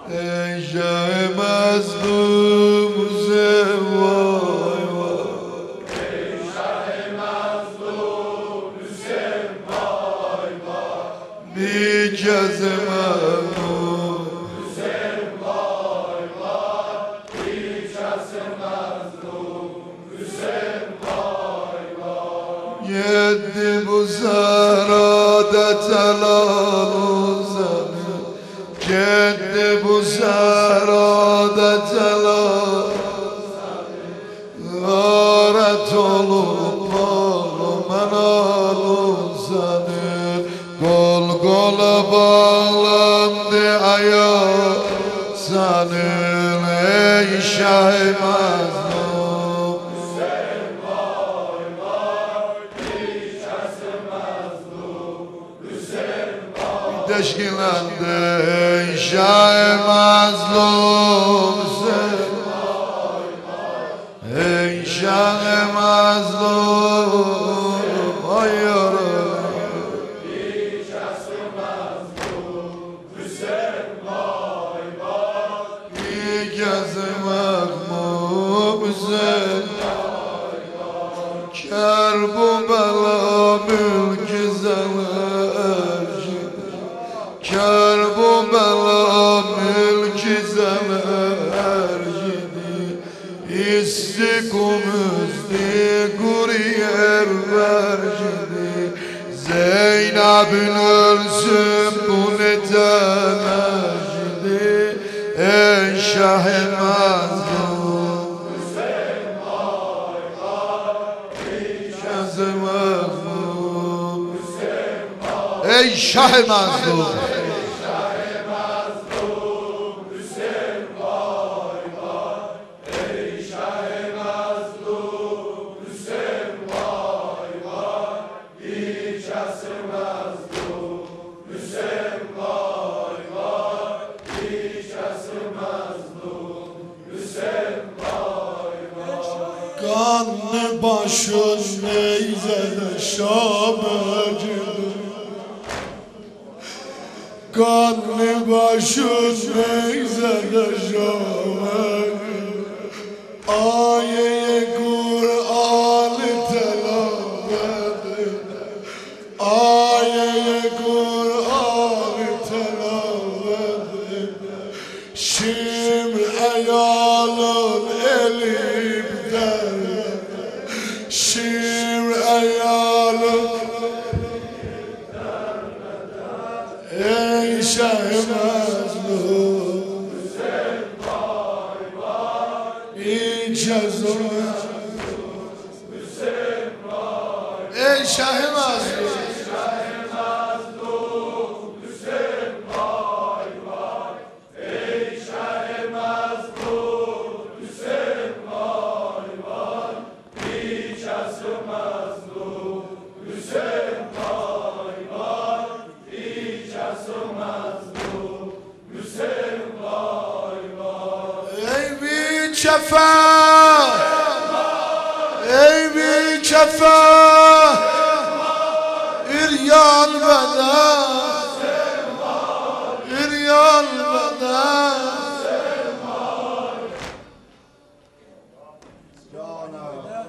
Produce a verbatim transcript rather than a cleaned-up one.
ای شه مظلوم حسین وای وای ای شه مظلوم حسین وای وای بی کس مظلوم حسین وای وای بی کس مظلوم حسین وای وای یدی bu saradet helal olsun Gitti bu saradet helal Gâret olup bağlı menal olsun Kol kola bağlandı ayağı senin ey Şah-ı Mazlum Hüseyin vay vay bی کس مظلوم حسین vay Teşkilendi ey Şah-ı Mazlum Ey Şah-ı Mazlum Ay yarabbim bی کس مظلوم حسین vay vay Bir kez mahmum Hüseyin Kâr bu bela mülk-i zeler Kâr bu bela mülk-i zeler İstikumüzdi kuriyer vergidi Zeynep'in ölsün bu netemecidi Ey Şah-ı Mazlum Hüseyin vay vay bی Kez mahmum Hüseyin vay Ey Şah-ı Mazlum شه مظلوم حسین vay vay ey شه مظلوم حسین vay vay bی کس مظلوم حسین vay vay bی کس مظلوم حسین vay vay Kanlı başın neyzede şamacıdır Kanlı başın neyzede şamacıdır Aye-i Kur'an-ı telavet Aye-i Kur'an-ı telavet Şimdi ayalın elimden Şimdi ayalın Ey Şah-ı Mazlum Hüseyin vay vay İlk yazım Hüseyin vay Ey Şah-ı Mazlum شه مظلوم حسین vay vay ey شه مظلوم حسین vay vay bی کس مظلوم حسین vay vay bی کس مظلوم حسین vay vay Ey bir kefer Ey bir kefer